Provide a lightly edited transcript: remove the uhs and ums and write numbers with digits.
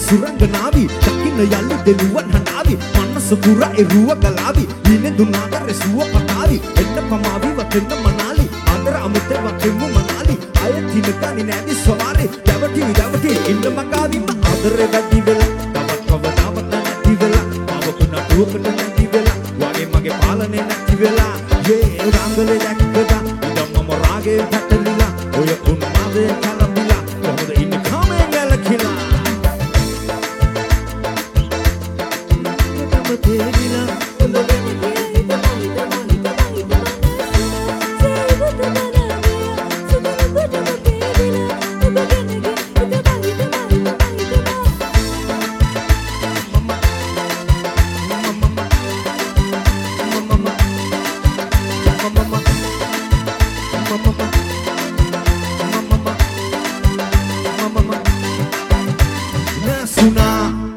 සුරංගනාවි දකින්න යල්ලි දෙනුවන් හනාවි මනස පුර එරුව ගලාවි ඊනේ දුනාගර සුව පතාවි එන්න පමාවි වතෙන්න මනාලි අnder අමුත වතෙන්න මනාලි අය තිනකනි නැවි සවාරි දවටි ඉන්න මකාවි අnder වැඩි වෙලා තවත් කවදාවත් නැති වෙලා අවකුණ දුකට නැති වෙලා වගේ මගේ පාලනේ නැති වෙලා යේ රංගලේ දැක්කදා ඉදම් මම රාගේ පැටලිලා ඔය උන්මාදේ කලබිලා කොහොමද ඉන්නේ කාමේ ගැලකිලා Nasuna